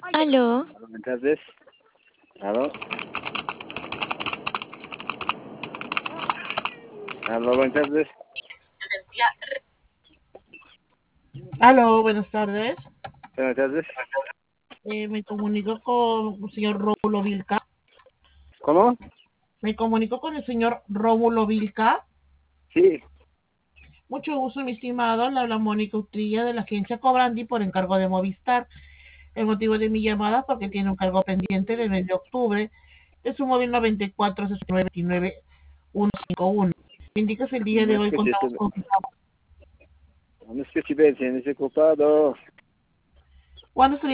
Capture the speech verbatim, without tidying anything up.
Aló, Aló, buenas tardes. Aló. Aló, buenas tardes. Aló, buenas tardes. Buenas tardes. Eh, me comunico con el señor Rómulo Vilca. ¿Cómo? Me comunico con el señor Rómulo Vilca. Sí. Mucho gusto, mi estimado. Le habla Mónica Utrilla de la agencia Cobrandi por encargo de Movistar. El motivo de mi llamada es porque tiene un cargo pendiente del mes de octubre de su móvil noventa y cuatro sesenta y nueve veintinueve ciento cincuenta y uno. Me indica si el día No de es hoy que si contamos estoy, con... no es que si ven, si estoy ocupado. ¿Cuándo sería